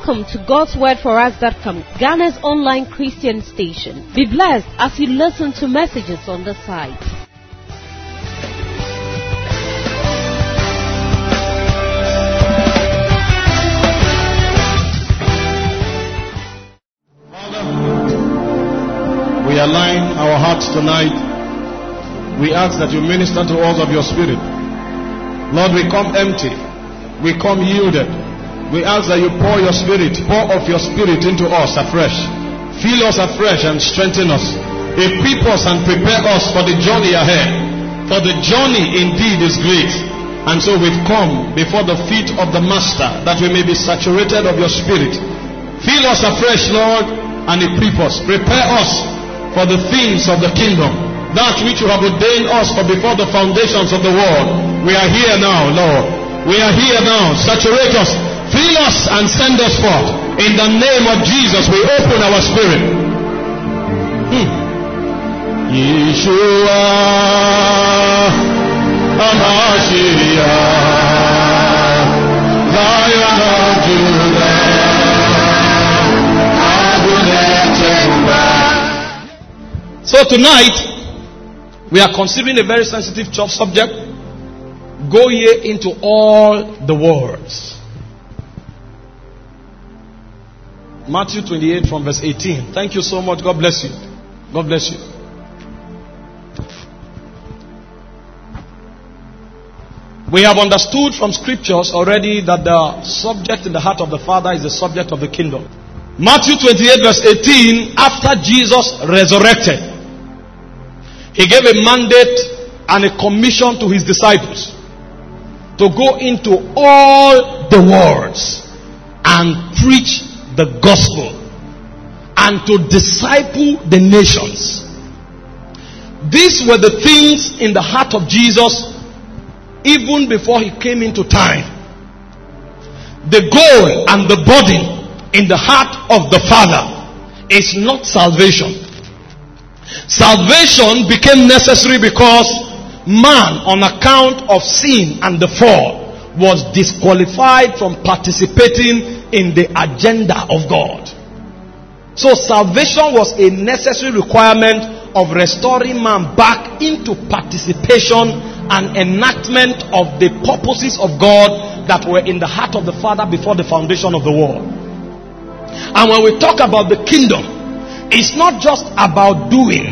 Welcome to God'sWordForUs.com, Ghana's online Christian station. Be blessed as you listen to messages on the site. We align our hearts tonight. We ask that you minister to us of your spirit. Lord, we come empty. We come yielded. We ask that you pour your spirit, pour of your spirit into us afresh. Fill us afresh and strengthen us. Equip us and prepare us for the journey ahead. For the journey indeed is great. And so we've come before the feet of the Master that we may be saturated of your spirit. Fill us afresh, Lord, and equip us. Prepare us for the things of the kingdom, that which you have ordained us for before the foundations of the world. We are here now, Lord. We are here now. Saturate us, fill us, and send us forth. In the name of Jesus, we open our spirit. Yeshua HaMashiach, Lion of Judah. So tonight, we are considering a very sensitive church subject. Go ye into all the worlds. Matthew 28 from verse 18. Thank you so much. God bless you. God bless you. We have understood from scriptures already that the subject in the heart of the Father is the subject of the kingdom. Matthew 28 verse 18, after Jesus resurrected, he gave a mandate and a commission to his disciples to go into all the worlds and preach the gospel and to disciple the nations. These were the things in the heart of Jesus even before he came into time. The goal and the burden in the heart of the Father is not salvation. Salvation became necessary because man, on account of sin and the fall, was disqualified from participating in the agenda of God. So salvation was a necessary requirement of restoring man back into participation and enactment of the purposes of God that were in the heart of the Father before the foundation of the world. And when we talk about the kingdom, it's not just about doing.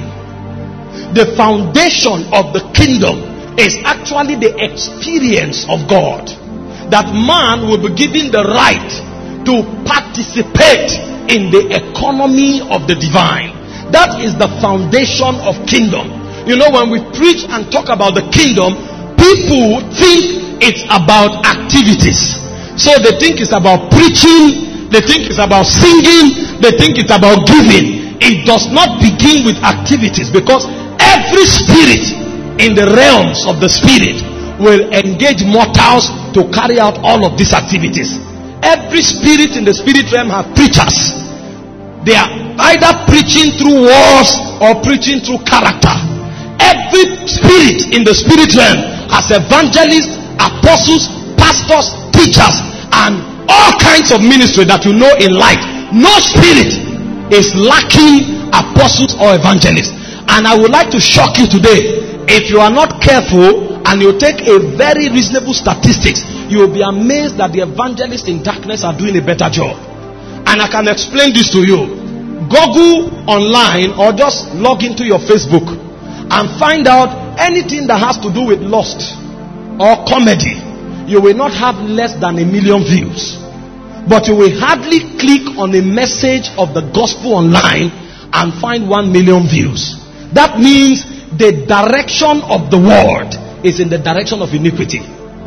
The foundation of the kingdom is actually the experience of God. That man will be given the right to participate in the economy of the divine. That is the foundation of kingdom. You know, when we preach and talk about the kingdom, people think it's about activities. So they think it's about preaching, they think it's about singing, they think it's about giving. It does not begin with activities, because every spirit in the realms of the spirit will engage mortals to carry out all of these activities. Every spirit in the spirit realm have preachers. They are either preaching through words or preaching through character. Every spirit in the spirit realm has evangelists, apostles, pastors, teachers, and all kinds of ministry that you know in life. No spirit is lacking apostles or evangelists. And I would like to shock you today. If you are not careful and you take a very reasonable statistics, you will be amazed that the evangelists in darkness are doing a better job. And I can explain this to you. Google online or just log into your Facebook and find out anything that has to do with lust or comedy. You will not have less than 1 million views. But you will hardly click on a message of the gospel online and find 1 million views. That means the direction of the world is in the direction of iniquity.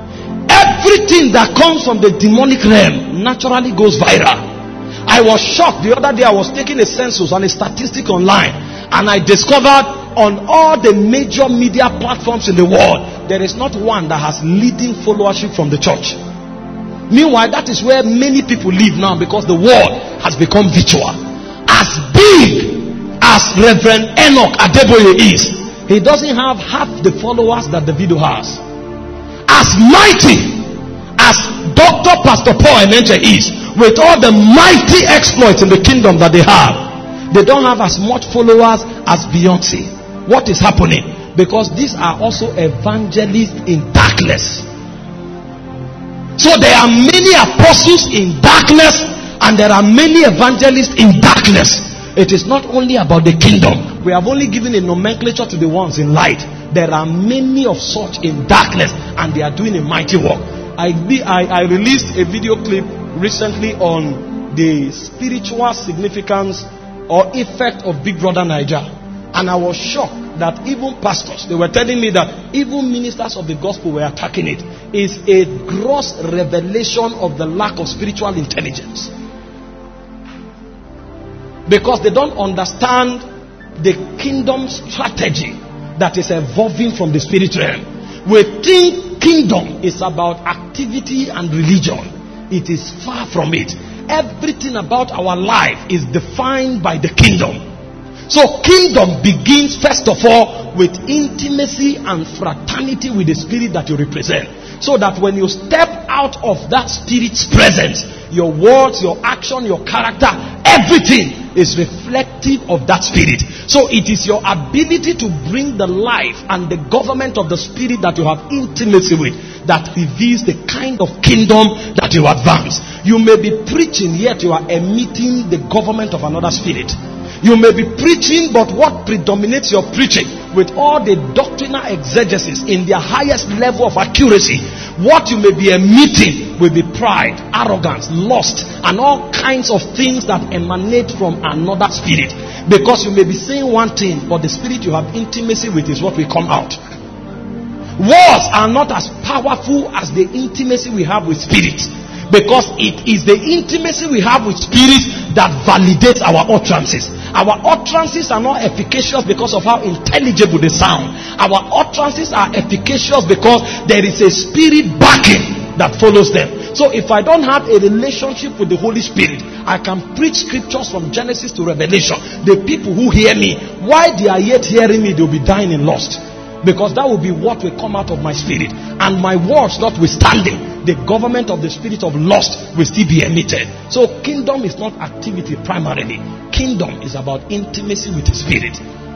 Everything that comes from the demonic realm naturally goes viral. I was shocked the other day. I was taking a census on a statistic online, and I discovered on all the major media platforms in the world, there is not one that has leading followership from the church. Meanwhile, that is where many people live now, because the world has become virtual. As big as Reverend Enoch Adeboye is, he doesn't have half the followers that the video has. As mighty as Dr. Pastor Paul Enenche is, with all the mighty exploits in the kingdom that they have, they don't have as much followers as Beyonce. What is happening? Because these are also evangelists in darkness. So there are many apostles in darkness, and there are many evangelists in darkness. It is not only about the kingdom. We have only given a nomenclature to the ones in light. There are many of such in darkness, and they are doing a mighty work. I released a video clip recently on the spiritual significance or effect of Big Brother Naija, and I was shocked that even pastors, they were telling me that even ministers of the gospel were attacking it. It's a gross revelation of the lack of spiritual intelligence, because they don't understand the kingdom strategy that is evolving from the spirit realm. We think kingdom is about activity and religion. It is far from it. Everything about our life is defined by the kingdom. So kingdom begins first of all with intimacy and fraternity with the spirit that you represent. So that when you step out of that spirit's presence, your words, your action, your character, everything is reflective of that spirit. So it is your ability to bring the life and the government of the spirit that you have intimacy with that reveals the kind of kingdom that you advance. You may be preaching, yet you are emitting the government of another spirit. You may be preaching, but what predominates your preaching with all the doctrinal exegesis in their highest level of accuracy, what you may be emitting will be pride, arrogance, lust, and all kinds of things that emanate from another spirit. Because you may be saying one thing, but the spirit you have intimacy with is what will come out. Words are not as powerful as the intimacy we have with spirits, because it is the intimacy we have with spirits that validates our utterances. Our utterances are not efficacious because of how intelligible they sound. Our utterances are efficacious because there is a spirit backing that follows them. So if I don't have a relationship with the Holy Spirit, I can preach scriptures from Genesis to Revelation. The people who hear me, while they are yet hearing me, they'll be dying in lust. Because that will be what will come out of my spirit. And my words notwithstanding, the government of the spirit of lust will still be emitted. So kingdom is not activity primarily. Kingdom is about intimacy with the spirit.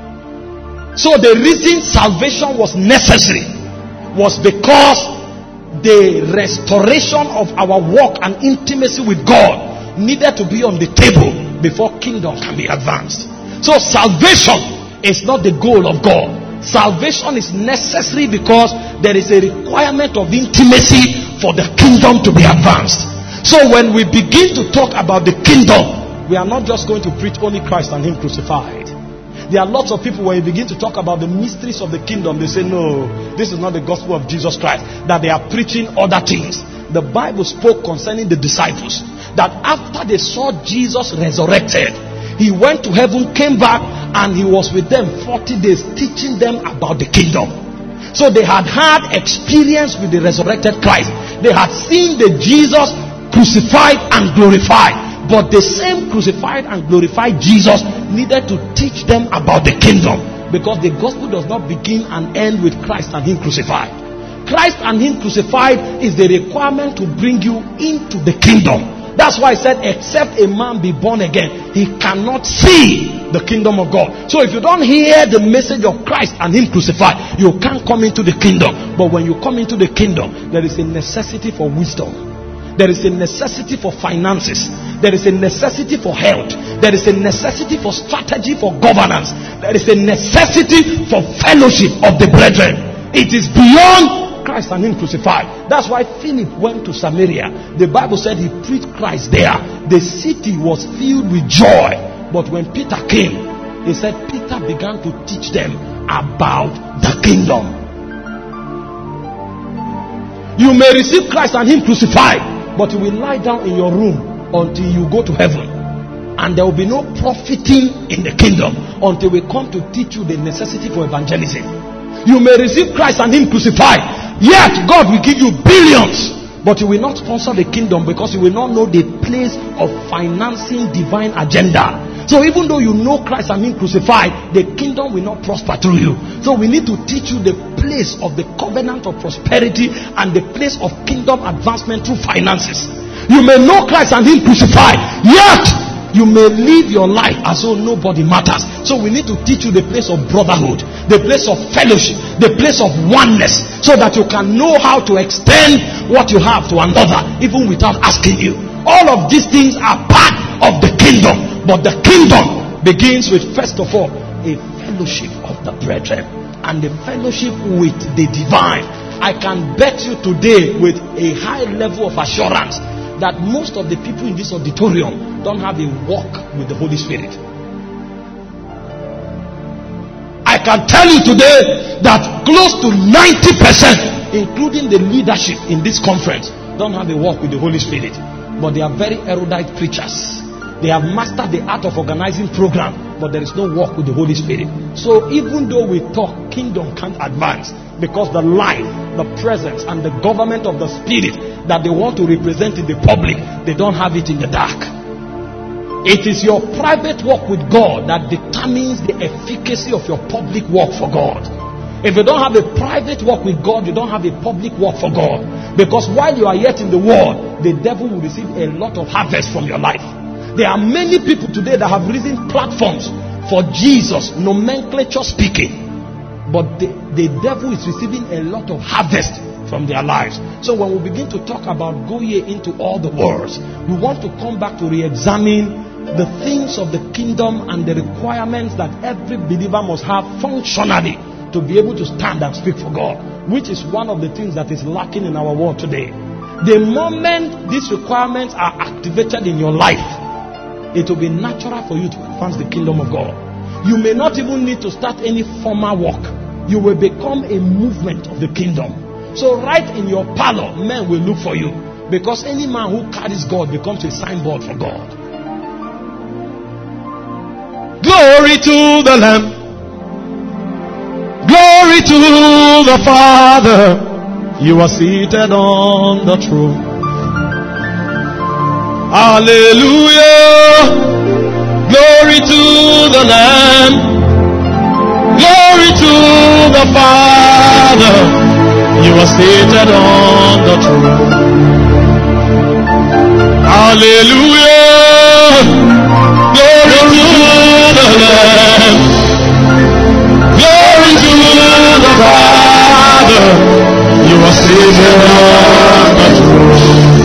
So the reason salvation was necessary was because the restoration of our walk and intimacy with God needed to be on the table before kingdom can be advanced. So salvation is not the goal of God. Salvation is necessary because there is a requirement of intimacy for the kingdom to be advanced. So when we begin to talk about the kingdom, we are not just going to preach only Christ and Him crucified. There are lots of people, when you begin to talk about the mysteries of the kingdom, they say, no, this is not the gospel of Jesus Christ. That they are preaching other things. The Bible spoke concerning the disciples, that after they saw Jesus resurrected, He went to heaven, came back, and He was with them 40 days teaching them about the kingdom. So they had had experience with the resurrected Christ. They had seen the Jesus crucified and glorified. But the same crucified and glorified Jesus needed to teach them about the kingdom. Because the gospel does not begin and end with Christ and Him crucified. Christ and Him crucified is the requirement to bring you into the kingdom. That's why I said, except a man be born again, he cannot see the kingdom of God. So if you don't hear the message of Christ and Him crucified, you can't come into the kingdom. But when you come into the kingdom, there is a necessity for wisdom. There is a necessity for finances. There is a necessity for health. There is a necessity for strategy for governance. There is a necessity for fellowship of the brethren. It is beyond Christ and Him crucified. That's why Philip went to Samaria. The Bible said he preached Christ there. The city was filled with joy. But when Peter came, he said Peter began to teach them about the kingdom. You may receive Christ and Him crucified, but you will lie down in your room until you go to heaven. And there will be no profiting in the kingdom until we come to teach you the necessity for evangelism. You may receive Christ and Him crucified, yet God will give you billions, but you will not sponsor the kingdom because you will not know the place of financing divine agenda. So even though you know Christ and Him crucified, the kingdom will not prosper through you. So we need to teach you the place of the covenant of prosperity and the place of kingdom advancement through finances. You may know Christ and Him crucified, yet you may live your life as though nobody matters. So we need to teach you the place of brotherhood, the place of fellowship, the place of oneness, so that you can know how to extend what you have to another, even without asking you. All of these things are part of the kingdom, but the kingdom begins with, first of all, a fellowship of the brethren and a fellowship with the divine. I can bet you today with a high level of assurance that most of the people in this auditorium don't have a walk with the Holy Spirit. I can tell you today that close to 90%, including the leadership in this conference, don't have a walk with the Holy Spirit. But they are very erudite preachers. They have mastered the art of organizing program, but there is no walk with the Holy Spirit. So even though we talk, kingdom can't advance, because the life, the presence, and the government of the Spirit that they want to represent in the public, they don't have it in the dark. It is your private walk with God that determines the efficacy of your public walk for God. If you don't have a private walk with God, you don't have a public walk for God. Because while you are yet in the world, the devil will receive a lot of harvest from your life. There are many people today that have risen platforms for Jesus, nomenclature speaking, but the devil is receiving a lot of harvest from their lives. So when we begin to talk about go ye into all the worlds, we want to come back to re-examine the things of the kingdom and the requirements that every believer must have functionally to be able to stand and speak for God, which is one of the things that is lacking in our world today. The moment these requirements are activated in your life, it will be natural for you to advance the kingdom of God. You may not even need to start any formal work. You will become a movement of the kingdom. So right in your parlor, men will look for you, because any man who carries God becomes a signboard for God. Glory to the Lamb. Glory to the Father. You are seated on the throne. Hallelujah. Glory to the Lamb. Glory to the Father. You are seated on the throne. Hallelujah. Glory to the Lamb. Glory to the Father. You are seated on the throne.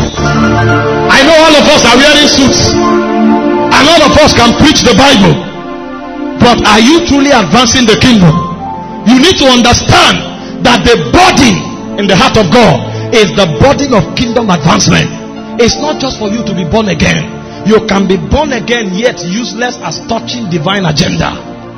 I know all of us are wearing suits, and all of us can preach the Bible, but are you truly advancing the kingdom? You need to understand that the burden in the heart of God is the burden of kingdom advancement. It's not just for you to be born again. You can be born again yet useless as touching divine agenda.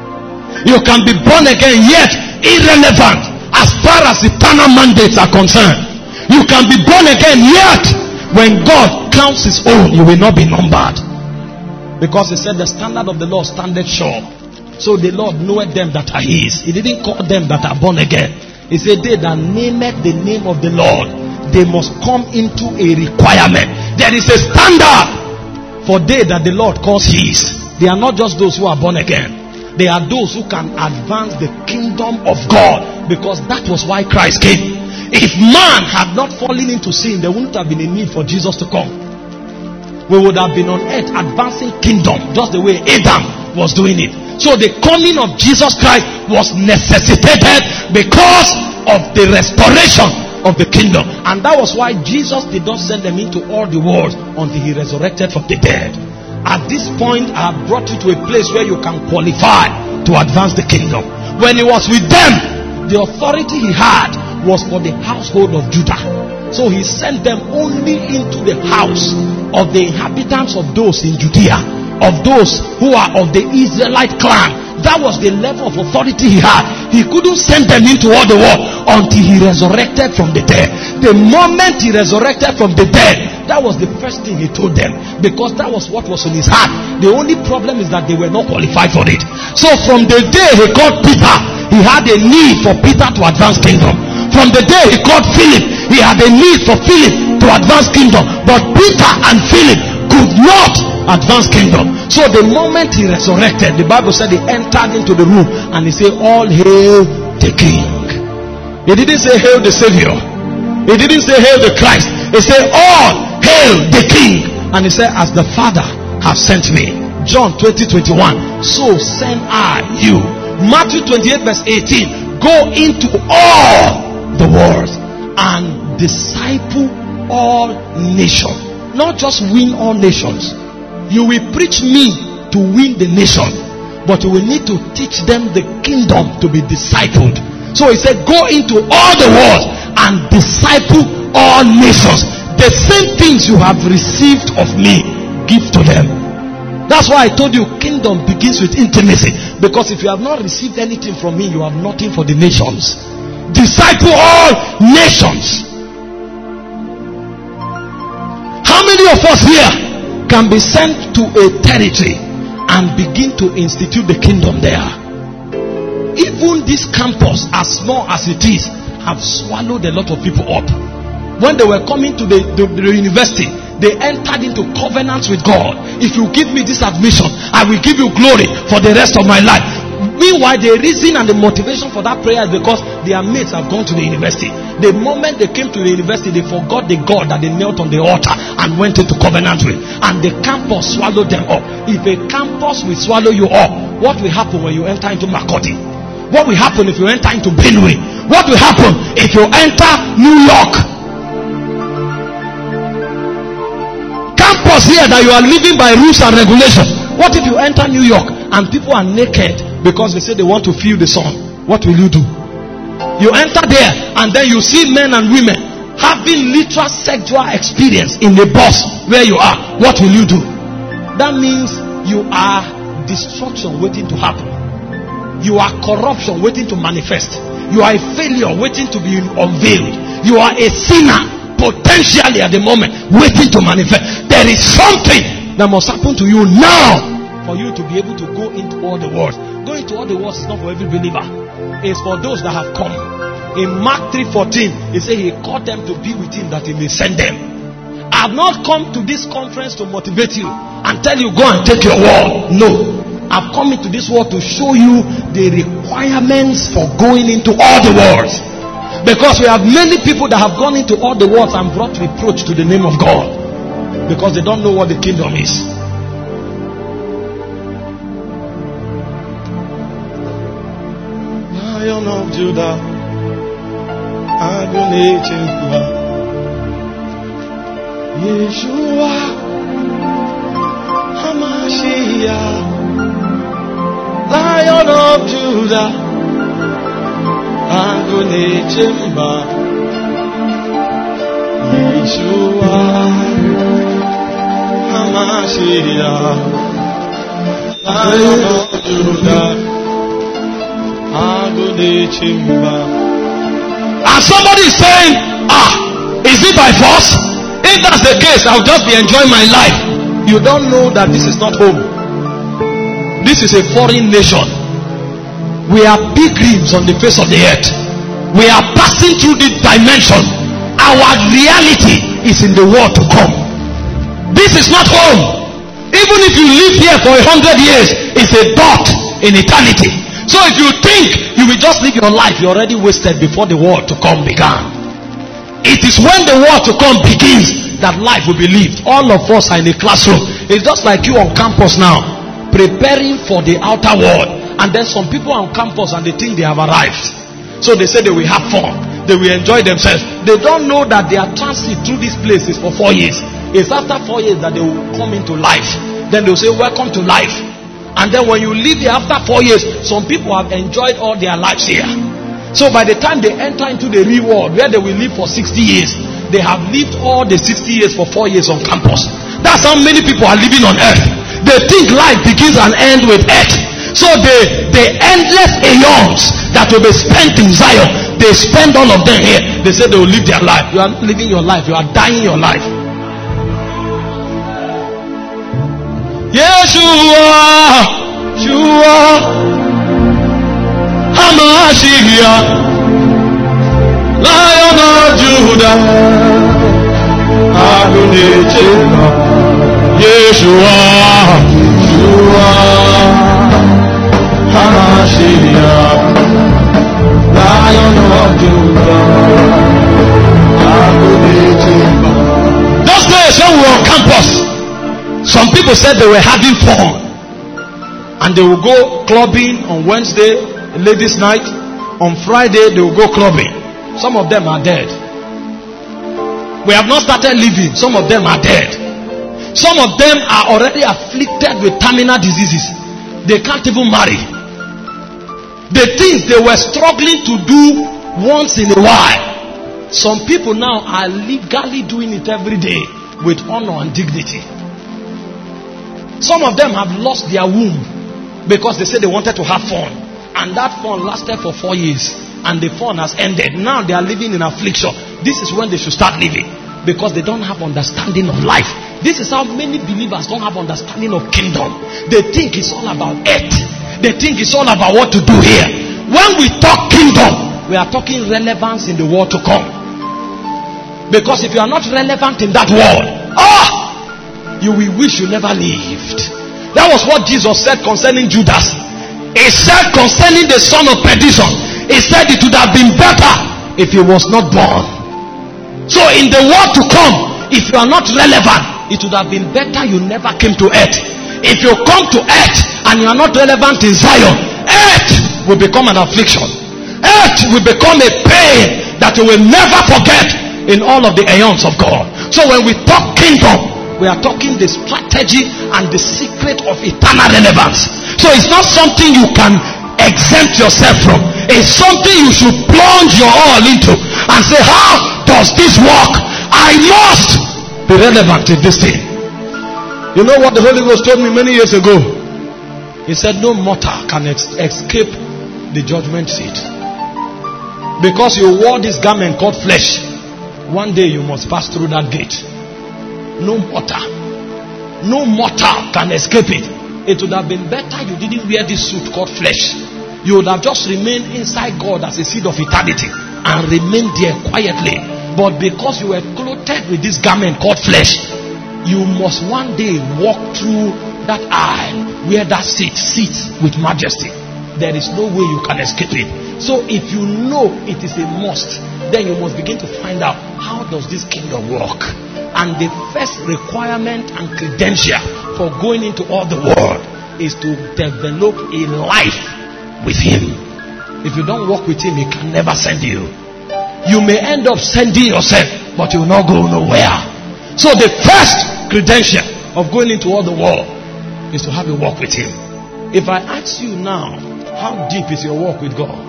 You can be born again yet irrelevant as far as eternal mandates are concerned. You can be born again yet when God counts his own, you will not be numbered. Because he said the standard of the Lord standeth sure. So the Lord knoweth them that are his. He didn't call them that are born again. He said they that nameth the name of the Lord, they must come into a requirement. There is a standard for they that the Lord calls his. They are not just those who are born again. They are those who can advance the kingdom of God, because that was why Christ came. If man had not fallen into sin, there wouldn't have been a need for Jesus to come. We would have been on earth advancing kingdom just the way Adam was doing it. So the coming of Jesus Christ was necessitated because of the restoration of the kingdom. And that was why Jesus did not send them into all the world until he resurrected from the dead. At this point, I have brought you to a place where you can qualify to advance the kingdom. When he was with them, the authority he had was for the household of Judah. So he sent them only into the house of the inhabitants of those in Judea, of those who are of the Israelite clan. That was the level of authority he had. He couldn't send them into all the world until he resurrected from the dead. The moment he resurrected from the dead, that was the first thing he told them, because that was what was in his heart. The only problem is that they were not qualified for it. So from the day he called Peter, he had a need for Peter to advance kingdom. From the day he called Philip, he had a need for Philip to advance kingdom. But Peter and Philip could not advance kingdom. So the moment he resurrected, the Bible said he entered into the room and he said, all hail the King. He didn't say hail the Savior. He didn't say hail the Christ. He said all Hail the King. And he said, as the Father has sent me. John 20:21. So send I you. Matthew 28 verse 18. Go into all the world and disciple all nations. Not just win all nations. You will preach me to win the nation, but you will need to teach them the kingdom to be discipled. So he said, go into all the world and disciple all nations. The same things you have received of me, give to them. That's why I told you kingdom begins with intimacy. Because if you have not received anything from me, you have nothing for the nations. Disciple all nations. How many of us here can be sent to a territory and begin to institute the kingdom there? Even this campus, as small as it is, have swallowed a lot of people up. When they were coming to the university, they entered into covenants with God. If you give me this admission, I will give you glory for the rest of my life. Meanwhile, the reason and the motivation for that prayer is because their mates have gone to the university. The moment they came to the university, they forgot the God that they knelt on the altar and went into covenant with. And the campus swallowed them up. If a campus will swallow you up, what will happen when you enter into Makoti? What will happen if you enter into Benue? What will happen if you enter New York? Campus here that you are living by rules and regulations. What if you enter New York and people are naked because they say they want to feel the sun? What will you do? You enter there and then you see men and women having literal sexual experience in the bus where you are. What will you do? That means you are destruction waiting to happen. You are corruption waiting to manifest. You are a failure waiting to be unveiled. You are a sinner potentially at the moment waiting to manifest. There is something that must happen to you now for you to be able to go into all the world. Going to all the world is not for every believer. It's for those that have come. In Mark 3:14, he said he called them to be with him that he may send them. I have not come to this conference to motivate you and tell you go and take your world. No. I've come into this world to show you the requirements for going into all the world. Because we have many people that have gone into all the world and brought reproach to the name of God. Because they don't know what the kingdom is. Lion of Judah, Adonai Yeshua, Hamashiach. Lion of Judah, Adonai Chemba, Yeshua, Hamashiach. Lion of Judah, Adonai Chemba. And somebody is saying, is it by force? If that's the case, I'll just be enjoying my life. You don't know that this is not home. This is a foreign nation. We are pilgrims on the face of the earth. We are passing through this dimension. Our reality is in the world to come. This is not home. Even if you live here for 100 years, it's a dot in eternity. So if you think you will just live your life, you're already wasted before the world to come began. It is when the world to come begins that life will be lived. All of us are in a classroom. It's just like you on campus now, preparing for the outer world. And then some people on campus and they think they have arrived. So they say they will have fun. They will enjoy themselves. They don't know that their transit through this place is for 4 years. It's after 4 years that they will come into life. Then they will say, welcome to life. And then when you live here after 4 years, some people have enjoyed all their lives here. So by the time they enter into the real world where they will live for 60 years, they have lived all the 60 years for 4 years on campus. That's how many people are living on earth. They think life begins and ends with earth. So the endless aeons that will be spent in Zion, they spend all of them here. They say they will live their life. You are not living your life. You are dying your life. Yeshua, Yeshua, Hamashiach, Lion of Judah, Adonai Chemba, Yeshua, Yeshua, Hamashiach, Lion of Judah, Adonai Chemba. Those days Bible said they were having fun. And they will go clubbing on Wednesday, ladies' night. On Friday, they will go clubbing. Some of them are dead. We have not started living. Some of them are dead. Some of them are already afflicted with terminal diseases. They can't even marry. The things they were struggling to do once in a while, some people now are legally doing it every day with honor and dignity. Some of them have lost their womb because they said they wanted to have fun, and that fun lasted for 4 years, and the fun has ended. Now they are living in affliction. This is when they should start living, because they don't have understanding of life. This is how many believers don't have understanding of kingdom. They think it's all about earth. They think it's all about what to do here. When we talk kingdom, we are talking relevance in the world to come. Because if you are not relevant in that world, you will wish you never lived. That was what Jesus said concerning Judas. He said concerning the son of perdition, he said it would have been better if he was not born. So in the world to come, if you are not relevant, it would have been better you never came to earth. If you come to earth and you are not relevant in Zion, earth will become an affliction. Earth will become a pain that you will never forget in all of the aeons of God. So when we talk kingdom, we are talking the strategy and the secret of eternal relevance. So it's not something you can exempt yourself from. It's something you should plunge your all into and say, how does this work? I must be relevant in this thing. You know what the Holy Ghost told me many years ago? He said no mortal can escape the judgment seat. Because you wore this garment called flesh, one day you must pass through that gate. No mortal can escape it. It would have been better you didn't wear this suit called flesh. You would have just remained inside God as a seed of eternity and remained there quietly. But because you were clothed with this garment called flesh, you must one day walk through that aisle where that seat sits with majesty. There is no way you can escape it. So if you know it is a must, then you must begin to find out, how does this kingdom work? And the first requirement and credential for going into all the world is to develop a life with him. If you don't walk with him, he can never send you. You may end up sending yourself, but you will not go nowhere. So the first credential of going into all the world is to have a walk with him. If I ask you now, how deep is your walk with God?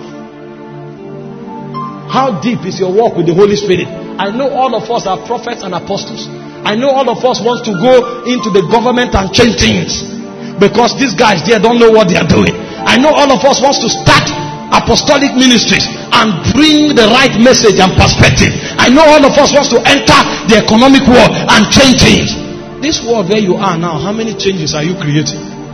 How deep is your walk with the Holy Spirit? I know all of us are prophets and apostles. I know all of us want to go into the government and change things, because these guys there don't know what they are doing. I know all of us wants to start apostolic ministries and bring the right message and perspective. I know all of us wants to enter the economic world and change things. This world where you are now, how many changes are you creating?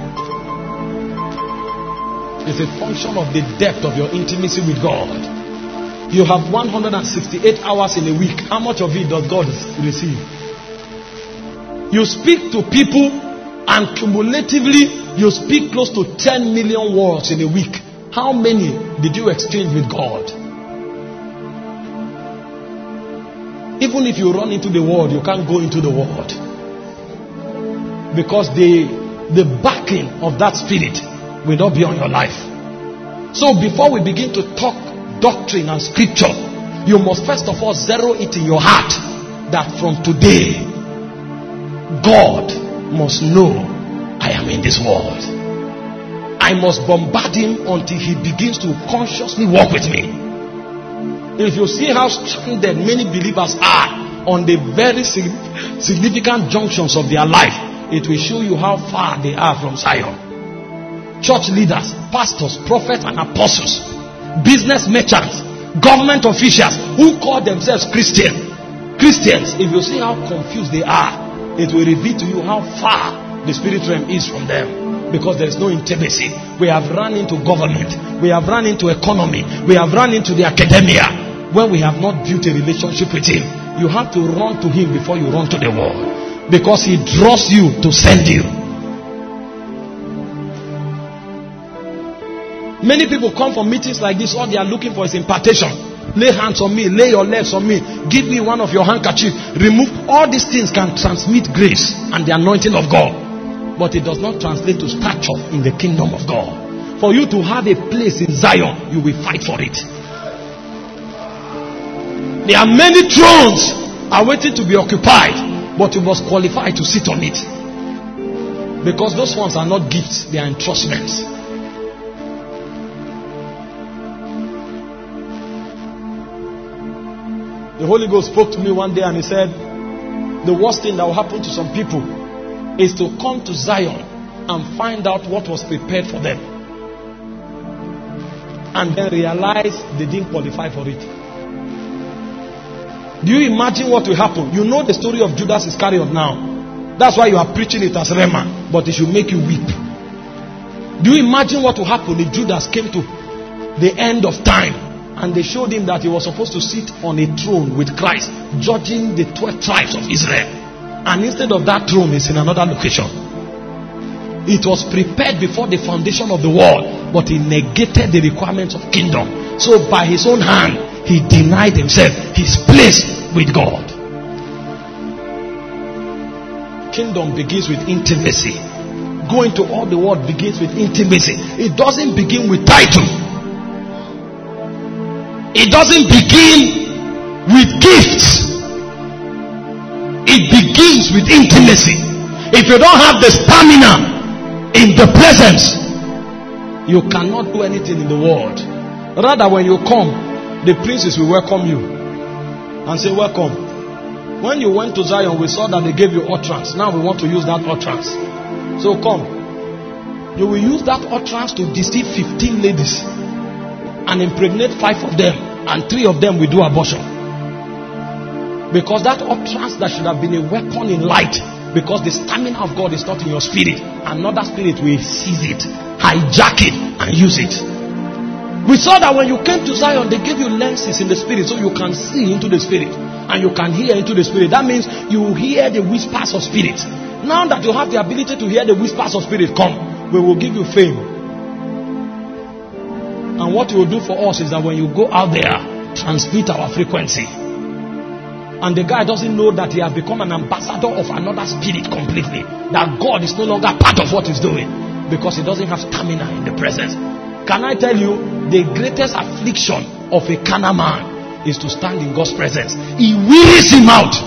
It's a function of the depth of your intimacy with God. You have 168 hours in a week. How much of it does God receive? You speak to people, and cumulatively you speak close to 10 million words in a week. How many did you exchange with God? Even if you run into the world, you can't go into the world, because the backing of that spirit will not be on your life. So before we begin to talk doctrine and scripture, you must first of all zero it in your heart that from today, God must know I am in this world. I must bombard him until he begins to consciously walk with me. If you see how stranded many believers are on the very significant junctions of their life, it will show you how far they are from Zion. Church leaders, pastors, prophets and apostles, business merchants, government officials who call themselves Christians, if you see how confused they are, it will reveal to you how far the spirit realm is from them, because there is no intimacy. We have run into government, we have run into economy, we have run into the academia. When we have not built a relationship with him, you have to run to him before you run to the world, because he draws you to send you. Many people come for meetings like this, all they are looking for is impartation. Lay hands on me, lay your legs on me, give me one of your handkerchiefs, remove. All these things can transmit grace and the anointing of God. but it does not translate to stature in the kingdom of God. For you to have a place in Zion, you will fight for it. There are many thrones are waiting to be occupied, but you must qualify to sit on it. Because those ones are not gifts, they are entrustments. The Holy Ghost spoke to me one day and he said, the worst thing that will happen to some people is to come to Zion and find out what was prepared for them, and then realize they didn't qualify for it. Do you imagine what will happen? You know the story of Judas Iscariot now. That's why you are preaching it as Rhema, but it should make you weep. Do you imagine what will happen if Judas came to the end of time and they showed him that he was supposed to sit on a throne with Christ, judging the 12 tribes of Israel, and instead of that throne is in another location? It was prepared before the foundation of the world, but he negated the requirements of kingdom. So by his own hand, he denied himself his place with God. Kingdom begins with intimacy. Going to all the world begins with intimacy. It doesn't begin with title. It doesn't begin with gifts. It begins with intimacy. If you don't have the stamina in the presence, you cannot do anything in the world. Rather, when you come, the princes will welcome you and say, welcome. When you went to Zion, we saw that they gave you utterance. Now we want to use that utterance. So come. You will use that utterance to deceive 15 ladies and impregnate 5 of them, and 3 of them will do abortion. Because that utterance that should have been a weapon in light, because the stamina of God is not in your spirit, another spirit will seize it, hijack it, and use it. We saw that when you came to Zion, they gave you lenses in the spirit, so you can see into the spirit and you can hear into the spirit. That means you hear the whispers of spirit. Now that you have the ability to hear the whispers of spirit, come, we will give you fame. And what you will do for us is that when you go out there, transmit our frequency. And the guy doesn't know that he has become an ambassador of another spirit completely. That God is no longer part of what he's doing, because he doesn't have stamina in the presence. Can I tell you, the greatest affliction of a carnal man is to stand in God's presence. He wearies him out.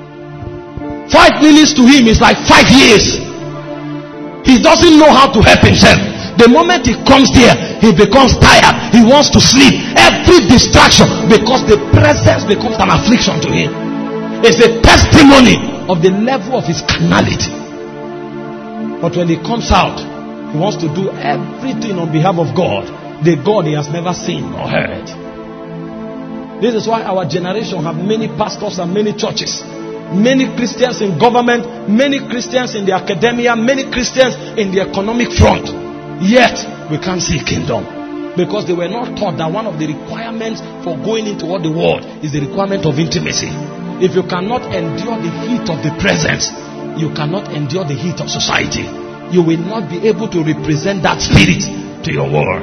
5 minutes to him is like 5 years. He doesn't know how to help himself. The moment he comes there, he becomes tired. He wants to sleep. Every distraction, because the presence becomes an affliction to him. It's a testimony of the level of his carnality. But when he comes out, he wants to do everything on behalf of God, the God he has never seen or heard. This is why our generation have many pastors and many churches, many Christians in government, many Christians in the academia, many Christians in the economic front. Yet we can't see kingdom, because they were not taught that one of the requirements for going into all the world is the requirement of intimacy. If you cannot endure the heat of the presence, you cannot endure the heat of society. You will not be able to represent that spirit to your world.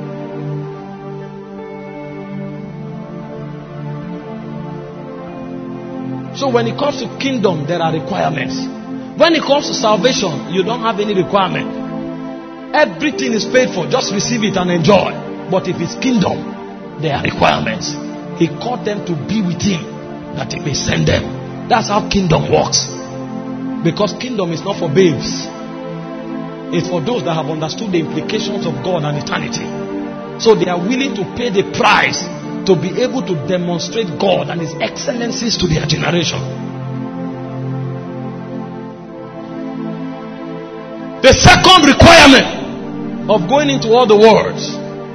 So when it comes to kingdom, there are requirements. When it comes to salvation, you don't have any requirement. Everything is paid for. Just receive it and enjoy. But if it's kingdom, there are requirements. He called them to be with him, that he may send them. That's how kingdom works. Because kingdom is not for babes. It's for those that have understood the implications of God and eternity. So they are willing to pay the price to be able to demonstrate God and his excellencies to their generation. The second requirement of going into all the worlds.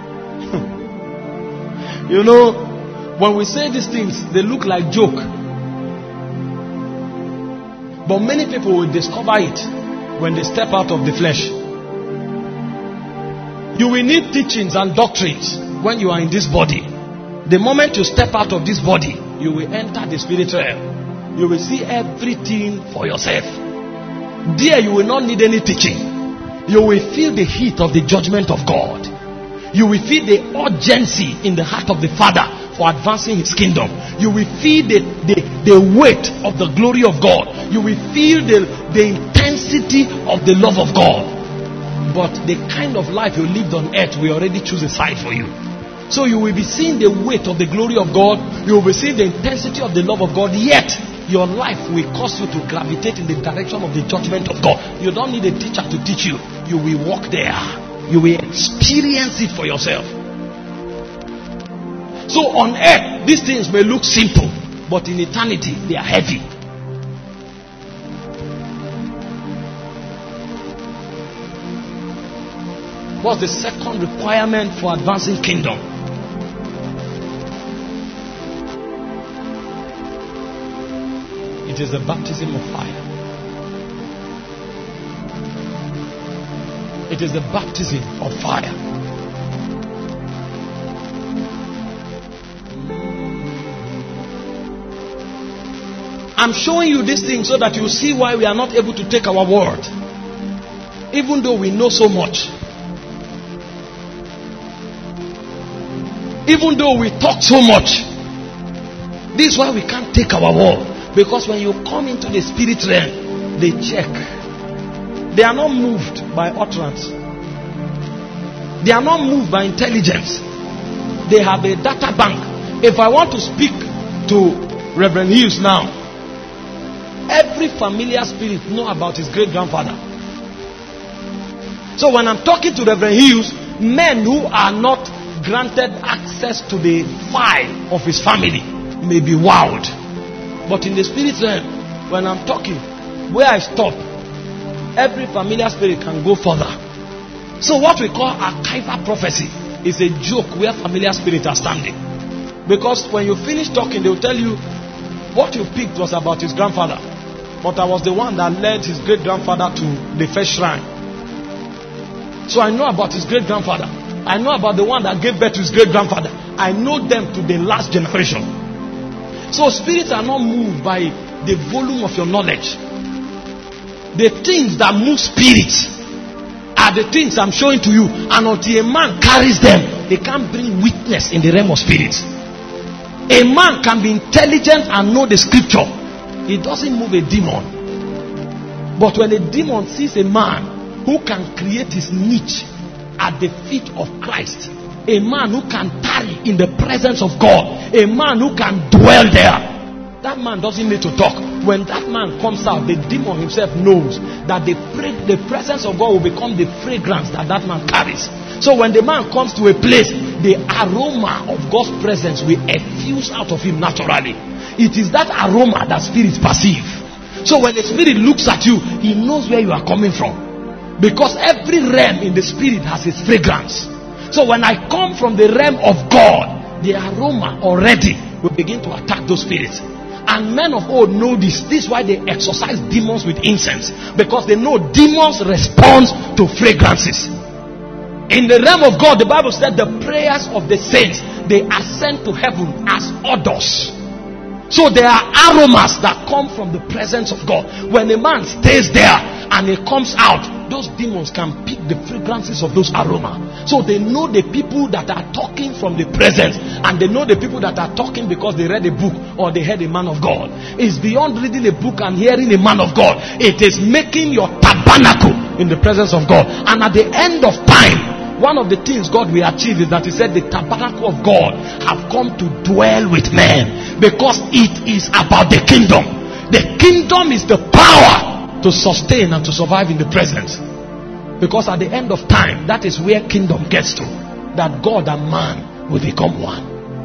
You know, when we say these things, they look like joke. But many people will discover it when they step out of the flesh. You will need teachings and doctrines when you are in this body. The moment you step out of this body, you will enter the spirit realm. You will see everything for yourself. There you will not need any teaching. You will feel the heat of the judgment of God. You will feel the urgency in the heart of the Father for advancing his kingdom. You will feel the the weight of the glory of God. You will feel the intensity of the love of God. But the kind of life you lived on earth, we already choose a side for you. So you will be seeing the weight of the glory of God. You will be seeing the intensity of the love of God. Yet, your life will cause you to gravitate in the direction of the judgment of God. You don't need a teacher to teach you. You will walk there. You will experience it for yourself. So on earth, these things may look simple, but in eternity, they are heavy. What's the second requirement for advancing kingdom? It is the baptism of fire. It is the baptism of fire. I'm showing you this thing so that you see why we are not able to take our word, even though we know so much. Even though we talk so much. This is why we can't take our word. Because when you come into the spirit realm, they check. They are not moved by utterance. They are not moved by intelligence. They have a data bank. If I want to speak to Reverend Hughes now, every familiar spirit know about his great-grandfather. So when I'm talking to Reverend Hughes, men who are not granted access to the file of his family may be wowed. But in the spirit realm, when I'm talking, where I stop, every familiar spirit can go further. So what we call archival prophecy is a joke where familiar spirits are standing. Because when you finish talking, they will tell you what you picked was about his grandfather. But I was the one that led his great-grandfather to the first shrine. So I know about his great-grandfather. I know about the one that gave birth to his great-grandfather. I know them to the last generation. So spirits are not moved by the volume of your knowledge. The things that move spirits are the things I'm showing to you. And until a man carries them, they can't bring witness in the realm of spirits. A man can be intelligent and know the scripture. It doesn't move a demon. But when a demon sees a man who can create his niche at the feet of Christ, a man who can tarry in the presence of God, a man who can dwell there, that man doesn't need to talk. When that man comes out, the demon himself knows that the presence of God will become the fragrance that man carries. So when the man comes to a place, the aroma of God's presence will effuse out of him naturally. It is that aroma that spirits perceive. So when the spirit looks at you, he knows where you are coming from. Because every realm in the spirit has its fragrance. So when I come from the realm of God, the aroma already will begin to attack those spirits. And men of old know this. This is why they exorcise demons with incense. Because they know demons respond to fragrances. In the realm of God, the Bible said the prayers of the saints, they ascend to heaven as odors. So there are aromas that come from the presence of God. When a man stays there and he comes out, those demons can pick the fragrances of those aromas. So they know the people that are talking from the presence, and they know the people that are talking because they read a book or they heard a man of God. It's beyond reading a book and hearing a man of God. It is making your tabernacle in the presence of God. And at the end of time, one of the things God will achieve is that he said the tabernacle of God have come to dwell with men, because it is about the kingdom. The kingdom is the power to sustain and to survive in the presence. Because at the end of time, that is where kingdom gets to. That God and man will become one.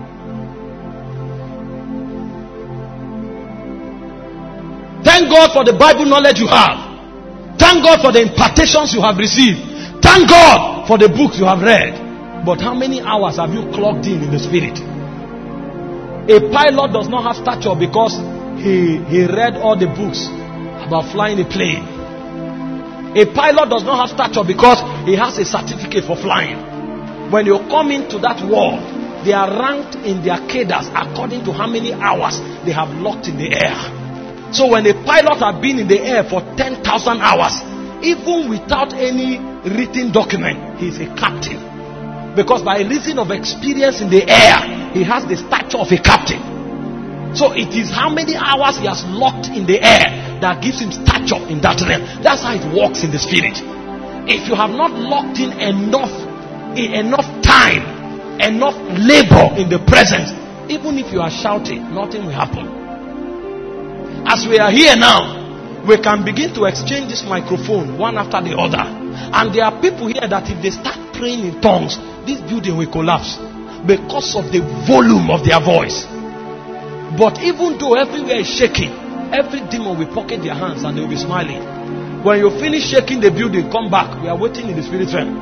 Thank God for the Bible knowledge you have. Thank God for the impartations you have received. Thank God for the books you have read. But how many hours have you clocked in the spirit? A pilot does not have stature because he read all the books about flying a plane. A pilot does not have stature because he has a certificate for flying. When you come into that world, they are ranked in their cadres according to how many hours they have locked in the air. So when a pilot has been in the air for 10,000 hours, even without any written document, he is a captain. Because by reason of experience in the air, he has the stature of a captain. So it is how many hours he has locked in the air that gives him stature in that realm. That's how it works in the spirit. If you have not locked in enough time, enough labor in the presence, even if you are shouting, nothing will happen. As we are here now, we can begin to exchange this microphone one after the other. And there are people here that if they start praying in tongues, this building will collapse because of the volume of their voice. But even though everywhere is shaking, every demon will pocket their hands and they will be smiling. When you finish shaking the building, come back. We are waiting in the spirit realm.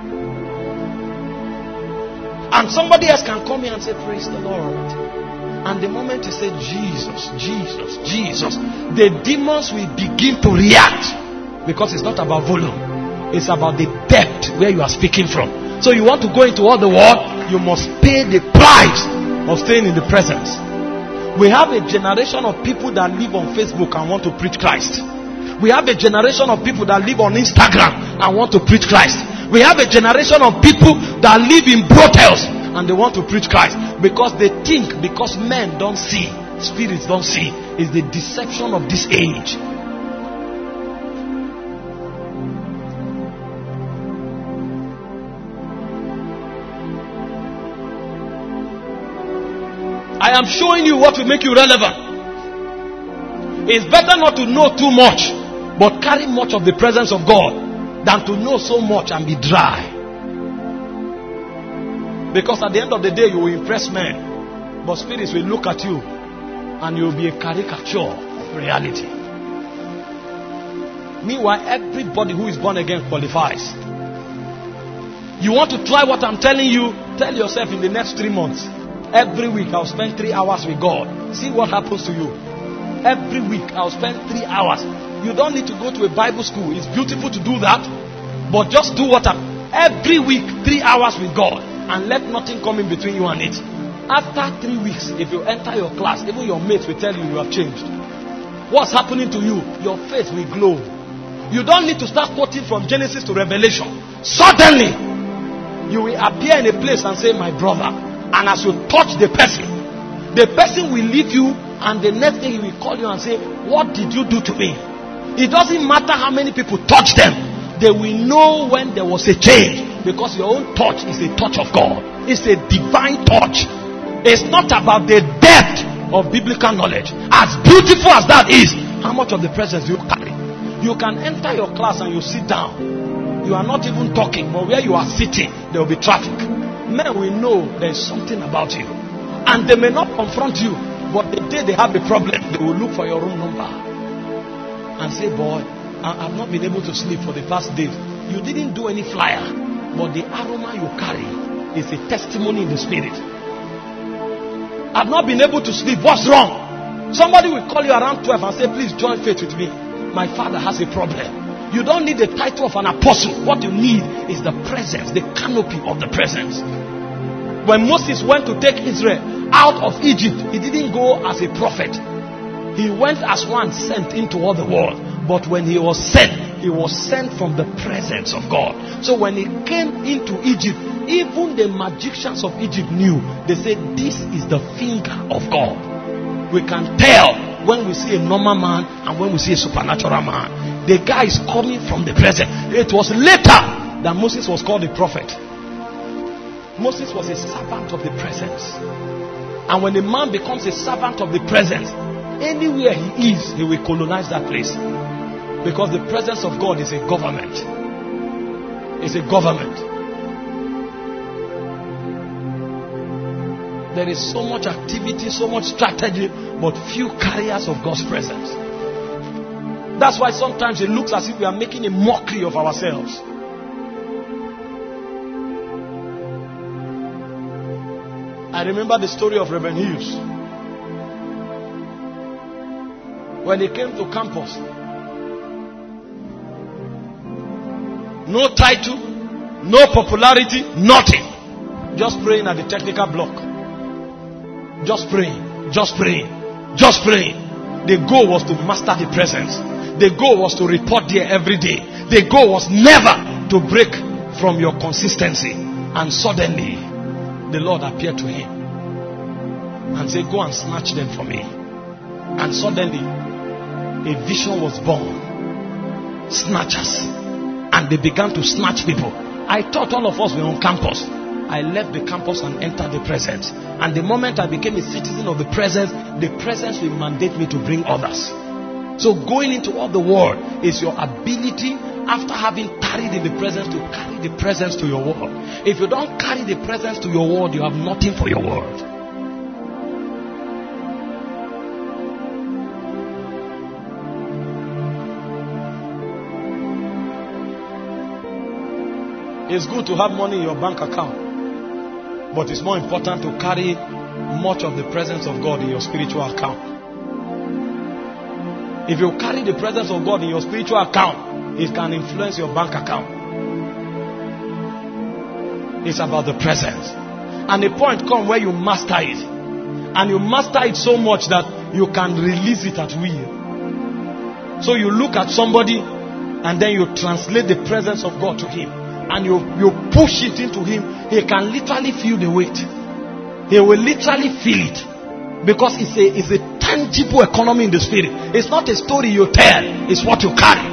And somebody else can come here and say, praise the Lord. And the moment you say Jesus, Jesus, Jesus, the demons will begin to react. Because it's not about volume. It's about the depth where you are speaking from. So you want to go into all the world, you must pay the price of staying in the presence. We have a generation of people that live on Facebook and want to preach Christ. We have a generation of people that live on Instagram and want to preach Christ. We have a generation of people that live in brothels and they want to preach Christ because they think, because men don't see, spirits don't see, is the deception of this age. I am showing you what will make you relevant. It's better not to know too much, but carry much of the presence of God, than to know so much and be dry. Because at the end of the day, you will impress men, but spirits will look at you and you will be a caricature of reality. Meanwhile, everybody who is born again qualifies. You want to try what I'm telling you? Tell yourself in the next 3 months, every week I'll spend 3 hours with God. See what happens to you. Every week I'll spend 3 hours. You don't need to go to a Bible school. It's beautiful to do that, but just do what every week 3 hours with God, and let nothing come in between you and it. After 3 weeks, if you enter your class, even your mates will tell you have changed. What's happening to you? Your face will glow. You don't need to start quoting from Genesis to Revelation. Suddenly you will appear in a place and say, my brother. And as you touch the person will leave you, and the next day he will call you and say, what did you do to me? It doesn't matter how many people touch them. They will know when there was a change, because your own touch is a touch of God. It's a divine touch. It's not about the depth of biblical knowledge. As beautiful as that is, how much of the presence do you carry? You can enter your class and you sit down. You are not even talking, but where you are sitting, there will be traffic. Men will know there is something about you. And they may not confront you, but the day they have a problem, they will look for your room number and say, boy, I've not been able to sleep for the past days. You didn't do any flyer, but the aroma you carry is a testimony in the spirit. I've not been able to sleep. What's wrong? Somebody will call you around 12 and say, please join faith with me. My father has a problem. You don't need the title of an apostle. What you need is the presence, the canopy of the presence. When Moses went to take Israel out of Egypt, he didn't go as a prophet. He went as one sent into all the world. But when he was sent from the presence of God. So when he came into Egypt, even the magicians of Egypt knew. They said, this is the finger of God. We can tell when we see a normal man and when we see a supernatural man. The guy is coming from the presence. It was later that Moses was called a prophet. Moses was a servant of the presence. And when a man becomes a servant of the presence, anywhere he is, he will colonize that place. Because the presence of God is a government. It's a government. There is so much activity, so much strategy, but few carriers of God's presence. That's why sometimes it looks as if we are making a mockery of ourselves. I remember the story of Reverend Hughes. When he came to campus, no title, no popularity, nothing. Just praying at the technical block. Just praying, just praying, just praying. The goal was to master the presence. The goal was to report there every day. The goal was never to break from your consistency. And suddenly, the Lord appeared to him and said, go and snatch them from me. And suddenly, a vision was born. Snatchers. And they began to snatch people. I thought all of us were on campus. I left the campus and entered the presence. And the moment I became a citizen of the presence will mandate me to bring others. So going into all the world is your ability, after having tarried in the presence, to carry the presence to your world. If you don't carry the presence to your world, you have nothing for your world. It's good to have money in your bank account, but it's more important to carry much of the presence of God in your spiritual account. If you carry the presence of God in your spiritual account, it can influence your bank account. It's about the presence. And a point comes where you master it. And you master it so much that you can release it at will. So you look at somebody and then you translate the presence of God to him. And you push it into him. He can literally feel the weight. He will literally feel it. Because it's a tangible economy in the spirit. It's not a story you tell. It's what you carry.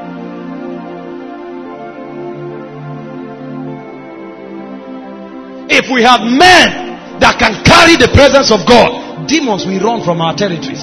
If we have men that can carry the presence of God, demons will run from our territories.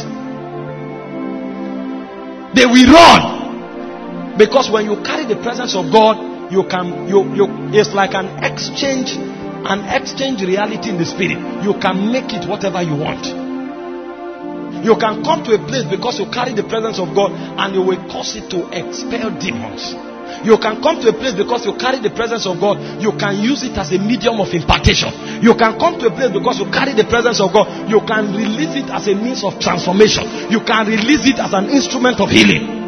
They will run. Because when you carry the presence of God, it's like an exchange reality in the spirit. You can make it whatever you want. You can come to a place because you carry the presence of God and you will cause it to expel demons. You can come to a place because you carry the presence of God. You can use it as a medium of impartation. You can come to a place because you carry the presence of God. You can release it as a means of transformation. You can release it as an instrument of healing.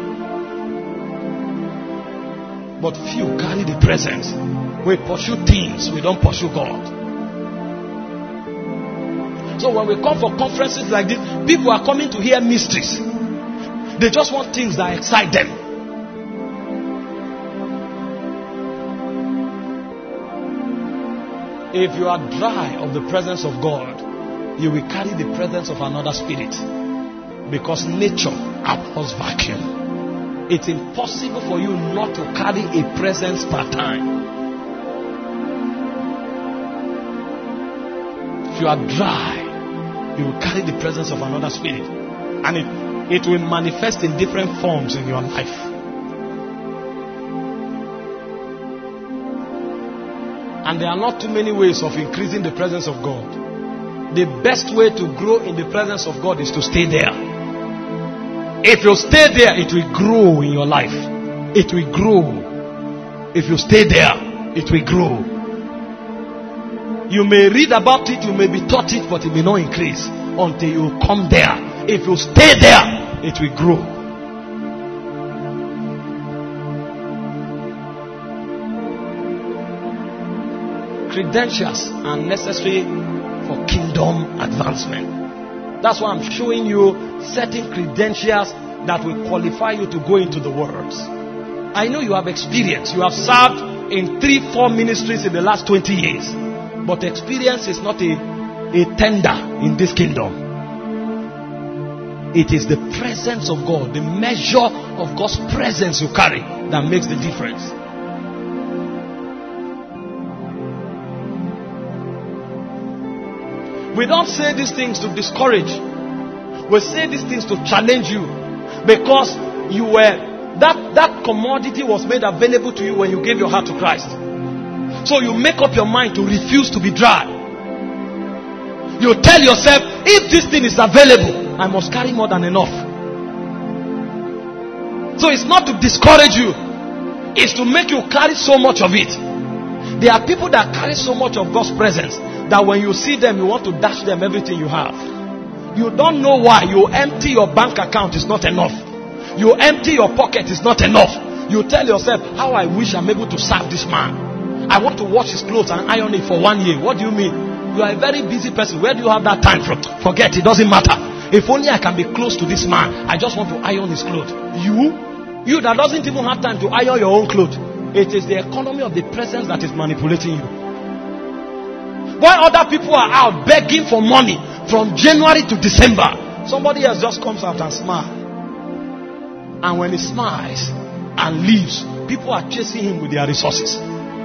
But few carry the presence. We pursue things, we don't pursue God. So when we come for conferences like this, people are coming to hear mysteries. They just want things that excite them. If you are dry of the presence of God, you will carry the presence of another spirit. Because nature abhors vacuum. It's impossible for you not to carry a presence per time. If you are dry, you will carry the presence of another spirit. And it will manifest in different forms in your life. And there are not too many ways of increasing the presence of God. The best way to grow in the presence of God is to stay there. If you stay there, it will grow in your life. It will grow. If you stay there, it will grow. You may read about it, you may be taught it, but it may not increase until you come there. If you stay there, it will grow. Credentials are necessary for kingdom advancement. That's why I'm showing you certain credentials that will qualify you to go into the worlds. I know you have experience. You have served in 3-4 ministries in the last 20 years. But experience is not a tender in this kingdom. It is the presence of God, the measure of God's presence you carry that makes the difference. We don't say these things to discourage. We say these things to challenge you. Because you were that commodity was made available to you when you gave your heart to Christ. So you make up your mind to refuse to be dry. You tell yourself, if this thing is available, I must carry more than enough. So it's not to discourage you. It's to make you carry so much of it. There are people that carry so much of God's presence that when you see them, you want to dash them everything you have. You don't know why. You empty your bank account is not enough. You empty your pocket is not enough. You tell yourself, how I wish I'm able to serve this man. I want to wash his clothes and iron it for 1 year. What do you mean? You are a very busy person. Where do you have that time from? Forget, it doesn't matter. If only I can be close to this man. I just want to iron his clothes. You that doesn't even have time to iron your own clothes. It is the economy of the presence that is manipulating you. While other people are out begging for money from January to December, Somebody else just comes out and smiles. And when he smiles and leaves, people are chasing him with their resources.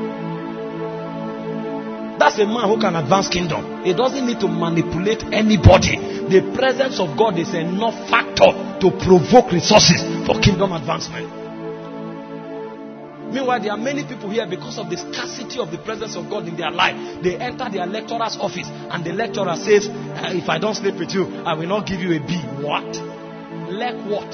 That's a man who can advance kingdom. He doesn't need to manipulate anybody. The presence of God is enough factor to provoke resources for kingdom advancement. Meanwhile, there are many people here, because of the scarcity of the presence of God in their life, they enter their lecturer's office and the lecturer says, if I don't sleep with you, I will not give you a B. What? Like what?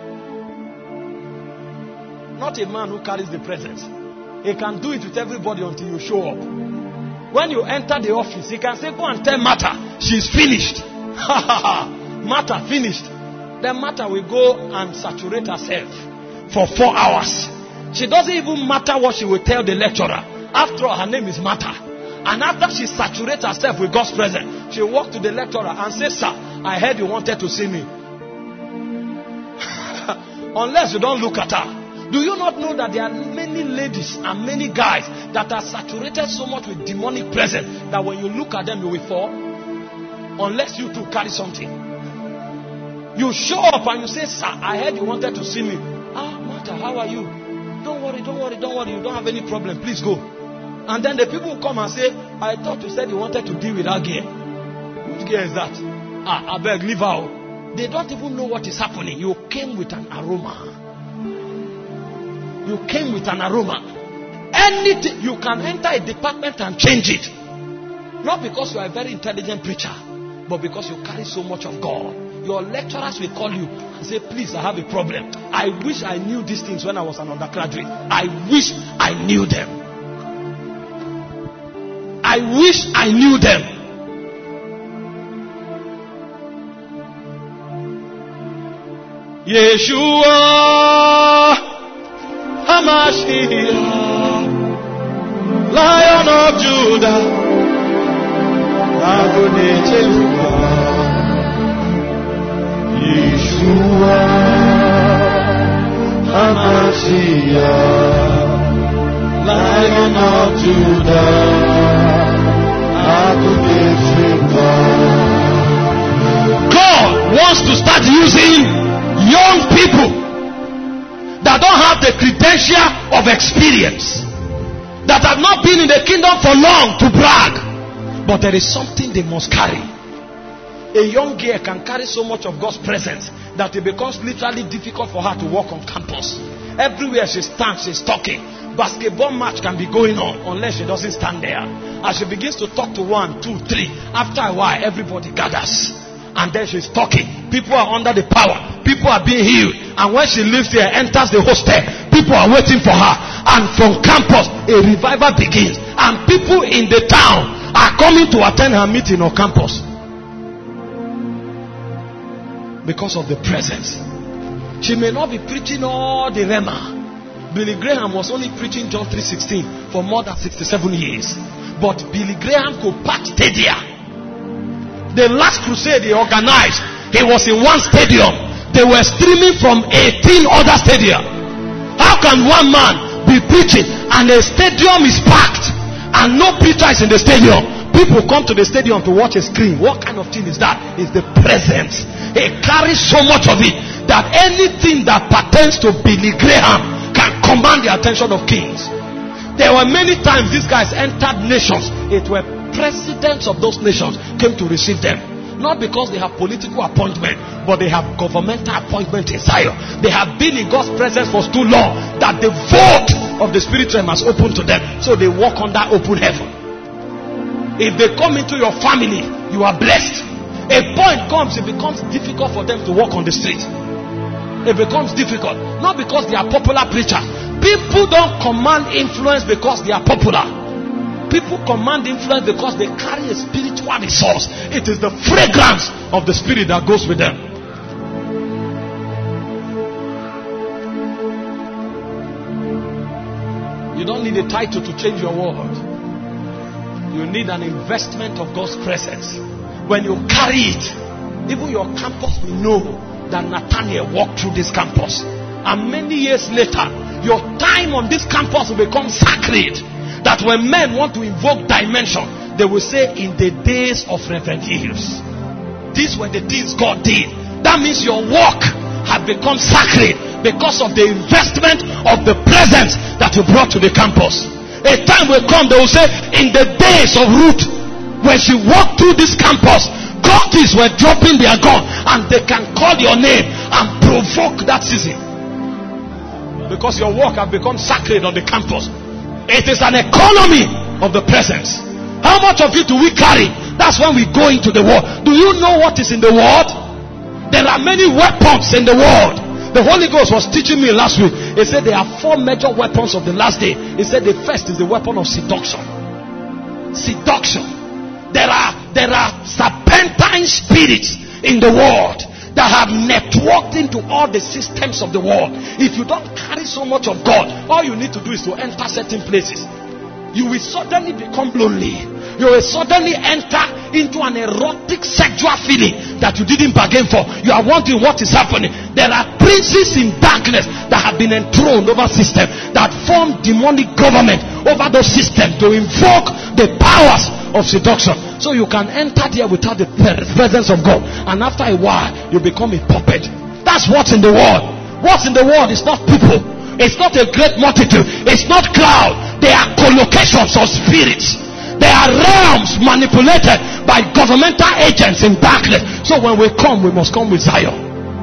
Not a man who carries the presence. He can do it with everybody until you show up. When you enter the office, he can say, go and tell Martha, she's finished. Martha finished. Then Martha will go and saturate herself for 4 hours. She doesn't even matter what she will tell the lecturer. After all, her name is Martha. And after she saturates herself with God's presence, she will walk to the lecturer and say, sir, I heard you wanted to see me. Unless you don't look at her. Do you not know that there are many ladies and many guys that are saturated so much with demonic presence that when you look at them, you will fall? Unless you too carry something. You show up and you say, sir, I heard you wanted to see me. Ah, Martha, how are you? Don't worry. You don't have any problem. Please go. And then the people come and say, I thought you said you wanted to deal with that girl. Which girl is that? I beg, leave her. They don't even know what is happening. You came with an aroma. You came with an aroma. Anything, you can enter a department and change it. Not because you are a very intelligent preacher, but because you carry so much of God. Your lecturers will call you and say, please, I have a problem. I wish I knew these things when I was an undergraduate. I wish I knew them. I wish I knew them. Yeshua HaMashiach, Lion of Judah, Yeshua HaMashiach, Lion of Judah, God wants to start using young people that don't have the credential of experience, that have not been in the kingdom for long to brag, but there is something they must carry. A young girl can carry so much of God's presence that it becomes literally difficult for her to walk on campus. Everywhere she stands, she's talking. Basketball match can be going on unless she doesn't stand there. As she begins to talk to 1, 2, 3, after a while, everybody gathers. And then she's talking. People are under the power. People are being healed. And when she leaves here, enters the hostel, people are waiting for her. And from campus, a revival begins. And people in the town are coming to attend her meeting on campus. Because of the presence. She may not be preaching all the rhema. Billy Graham was only preaching John 3:16 for more than 67 years. But Billy Graham could pack stadia. The last crusade he organized, he was in one stadium. They were streaming from 18 other stadia. How can one man be preaching and the stadium is packed and no preacher is in the stadium? People come to the stadium to watch a screen. What kind of thing is that? It's the presence. He carries so much of it that anything that pertains to Billy Graham can command the attention of kings. There were many times these guys entered nations. It were presidents of those nations came to receive them. Not because they have political appointment, but they have governmental appointment in Zion. They have been in God's presence for too long that the vault of the spirit realm has opened to them. So they walk under open heaven. If they come into your family, you are blessed. A point comes, it becomes difficult for them to walk on the street. It becomes difficult. Not because they are popular preachers. People don't command influence because they are popular. People command influence because they carry a spiritual resource. It is the fragrance of the spirit that goes with them. You don't need a title to change your world. You need an investment of God's presence. When you carry it, even your campus will know that Nathaniel walked through this campus. And many years later, your time on this campus will become sacred. That when men want to invoke dimension, they will say, in the days of Reverend Hills. These were the things God did. That means your walk had become sacred because of the investment of the presence that you brought to the campus. A time will come, they will say, in the days of Ruth, when she walked through this campus, cultists were dropping their gun, and they can call your name and provoke that season. Because your work has become sacred on the campus. It is an economy of the presence. How much of it do we carry? That's when we go into the world. Do you know what is in the world? There are many weapons in the world. The Holy Ghost was teaching me last week. He said there are 4 major weapons of the last day. He said the first is the weapon of seduction. Seduction. There are serpentine spirits in the world that have networked into all the systems of the world. If you don't carry so much of God, all you need to do is to enter certain places. You will suddenly become lonely. You will suddenly enter into an erotic sexual feeling that you didn't bargain for. You are wondering what is happening. There are princes in darkness that have been enthroned over systems, that form demonic government over those systems to invoke the powers of seduction. So you can enter there without the presence of God, and after a while you become a puppet. That's what's in the world. What's in the world is not people. It's not a great multitude. It's not cloud. They are collocations of spirits. They are realms manipulated by governmental agents in darkness. So when we come, we must come with Zion.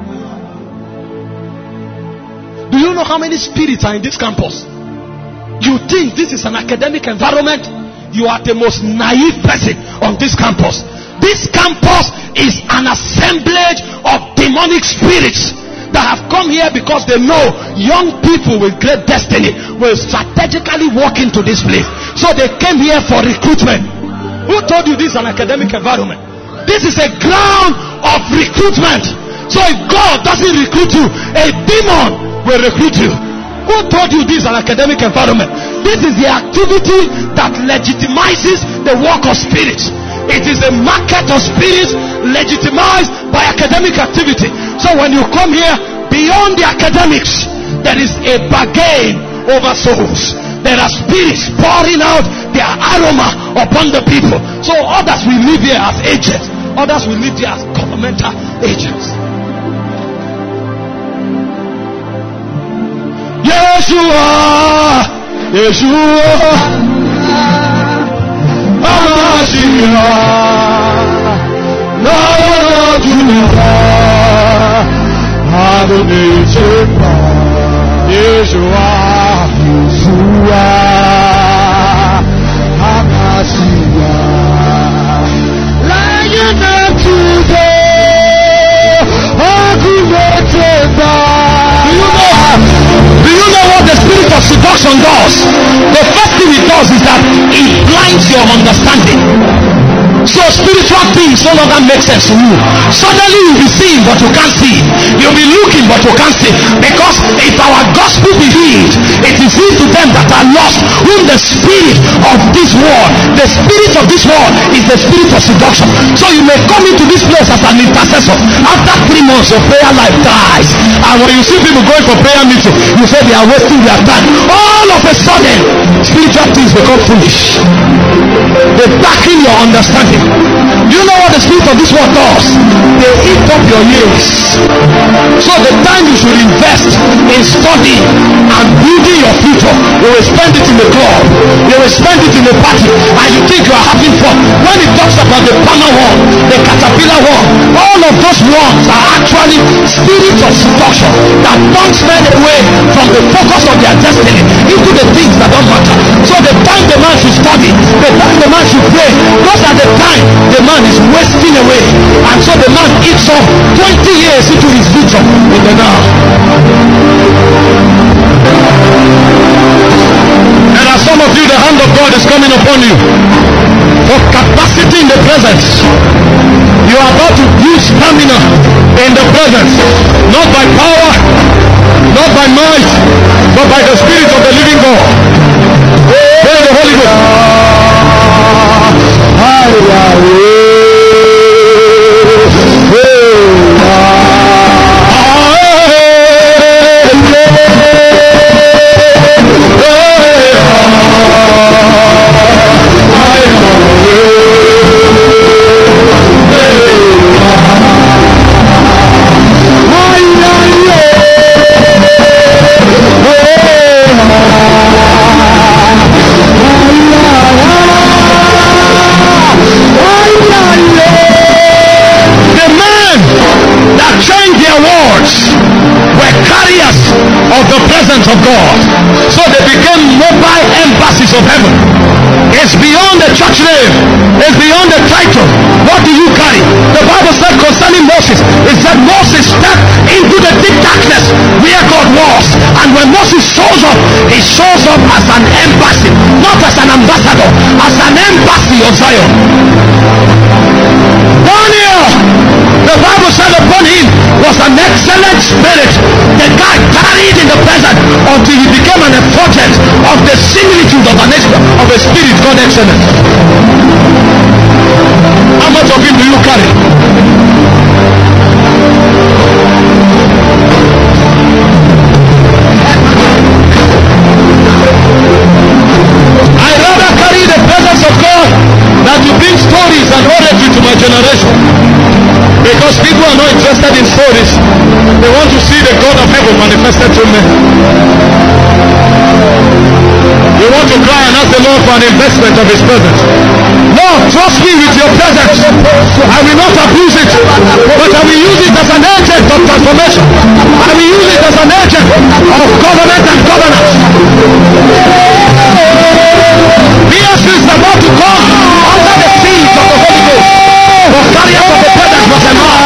Do you know how many spirits are in this campus? You think this is an academic environment? You are the most naive person on this campus. This campus is an assemblage of demonic spirits that have come here because they know young people with great destiny will strategically walk into this place. So they came here for recruitment. Who told you this is an academic environment? This is a ground of recruitment. So if God doesn't recruit you, a demon will recruit you. Who told you this is an academic environment? This is the activity that legitimizes the work of spirits. It is a market of spirits legitimized by academic activity. So when you come here, beyond the academics, there is a bargain over souls. There are spirits pouring out their aroma upon the people. So others will live here as agents. Others will live here as governmental agents. Yeshua, Yeshua. Do you know what the spirit of seduction does? The first thing it does is that it blinds your understanding. So spiritual things no longer make sense to you. Suddenly you'll be seeing but you can't see. You'll be looking but you can't see. Because if our gospel be healed, it is healed to them that are lost, whom the spirit of this world, the spirit of this world is the spirit of seduction. So you may come into this place as an intercessor. After 3 months your prayer life dies. And when you see people going for prayer meeting, you say they are wasting their time. All of a sudden, spiritual things become foolish. They darken your understanding. Do you know what the spirit of this world does? They eat up your years. So the time you should invest in studying and building your future, you will spend it in the club, you will spend it in the party, and you think you are having fun. When it talks about the palmer worm, the caterpillar worm, all of those worms are actually spirits of seduction that turns men away from the focus of their destiny into the things that don't matter. So the time the man should study, the time the man should pray, those are the time the man is wasting away. And so the man eats up 20 years into his future in the now. And as some of you, the hand of God is coming upon you for capacity in the presence. You are about to use stamina in the presence, not by power, not by might, but by the Spirit of the living God. Pray the Holy Ghost. of the presence of God. So they became mobile embassies of heaven. It's beyond the church name. It's beyond the title. What do you carry? The Bible said concerning Moses, it said Moses stepped into the deep darkness where God was. And when Moses shows up, he shows up as an embassy, not as an ambassador, as an embassy of Zion. Daniel, the Bible said upon him was an excellent spirit. The guy carried in the present until he became an effulgence of the similitude of a spirit called excellence. How much of him do you carry? I rather carry the presence of God than to bring stories and oratory to my generation. Because people are not interested in stories. They want to see the God of heaven manifested to men. They want to cry and ask the Lord for an investment of His presence. Lord, trust me with your presence. I will not abuse it, but I will use it as an agent of transformation. I will use it as an agent of government and governance. BSC is about to come under the seeds of the Holy Ghost. The carriers of the presence was a man.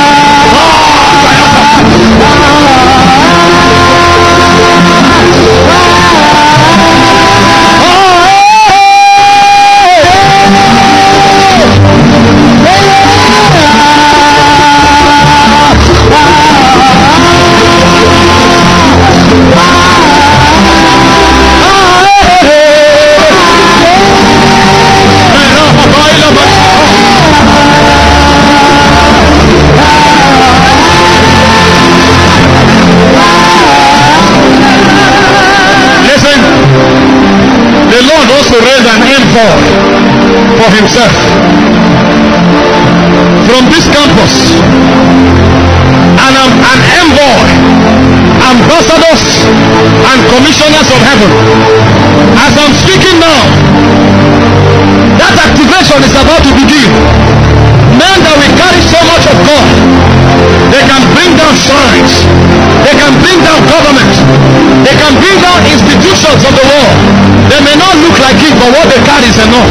To raise an envoy for himself from this campus, and an envoy, ambassadors and commissioners of heaven. As I'm speaking now, that activation is about to begin. Men that will carry so much of God, they can bring down shrines, they can bring down government, they can bring down institutions of the world. They may not look like it, but what they carry is enough.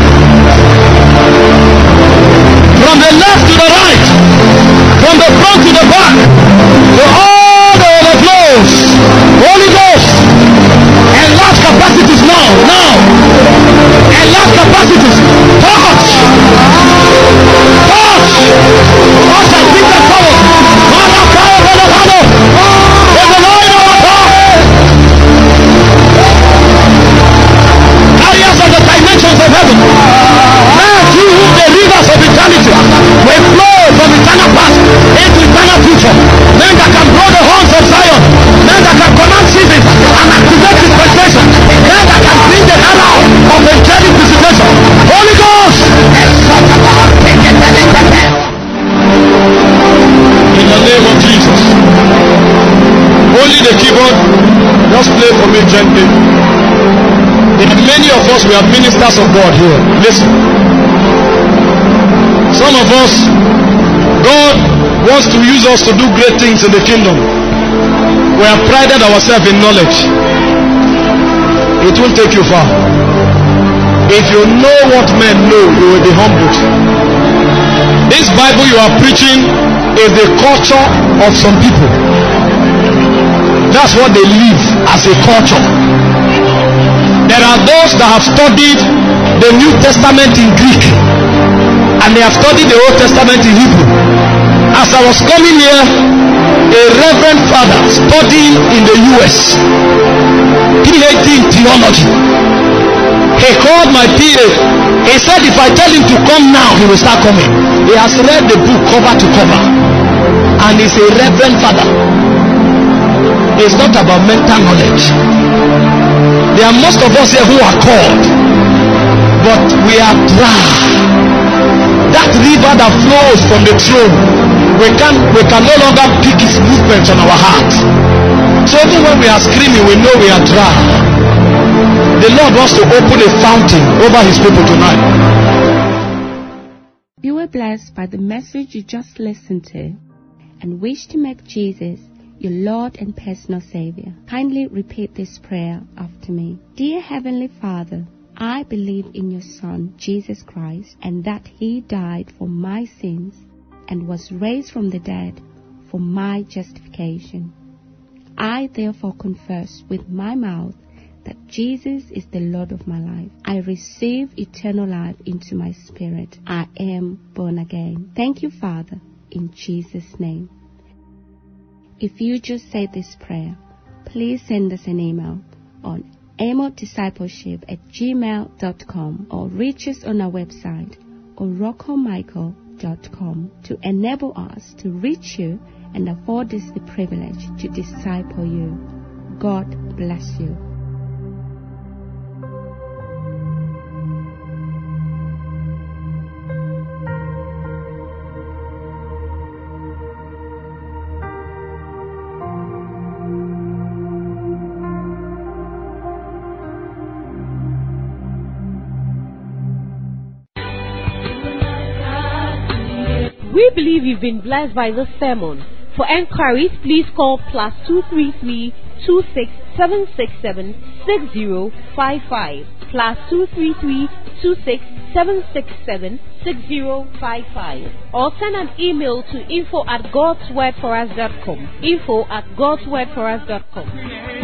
From the left to the right, from the front to the back, to all the overflows. Holy Ghost, enlarge capacities now. Enlarge capacities. Touch and bring them forward. Carriers of the dimensions of heaven. Now through whom the rivers of eternity will flow from eternal past into eternal future. Men that can blow the horns of Zion. Men that can command seasons and activate dispensation. Men that can bring the arrow of angelic visitation. Holy Ghost! In the name of Jesus. Only the keyboard. Just play for me gently. Many of us, we are ministers of God here. Listen. Some of us, God wants to use us to do great things in the kingdom. We have prided ourselves in knowledge. It won't take you far. If you know what men know, you will be humbled. This Bible you are preaching is the culture of some people. That's what they live as a culture. There are those that have studied the New Testament in Greek, and they have studied the Old Testament in Hebrew. As I was coming here, a reverend father studying in the US, PhD in theology, he called my PA. He said if I tell him to come now, he will start coming. He has read the book cover to cover, and he's a reverend father. It's not about mental knowledge. There are most of us here who are called, but we are dry. That river that flows from the throne, we can no longer pick his movements on our heart. So even when we are screaming, we know we are dry. The Lord wants to open a fountain over his people tonight. You were blessed by the message you just listened to and wish to make Jesus your Lord and personal Savior. Kindly repeat this prayer after me. Dear Heavenly Father, I believe in your Son, Jesus Christ, and that He died for my sins and was raised from the dead for my justification. I therefore confess with my mouth that Jesus is the Lord of my life. I receive eternal life into my spirit. I am born again. Thank you, Father, in Jesus' name. If you just said this prayer, please send us an email on amodiscipleship@gmail.com or reach us on our website oroccomichael.com to enable us to reach you and afford us the privilege to disciple you. God bless you. We believe you've been blessed by this sermon. For enquiries, please call +233 26767 6055 +233 26767 6055, or send an email to info@godswordforus.com. info@godswordforus.com.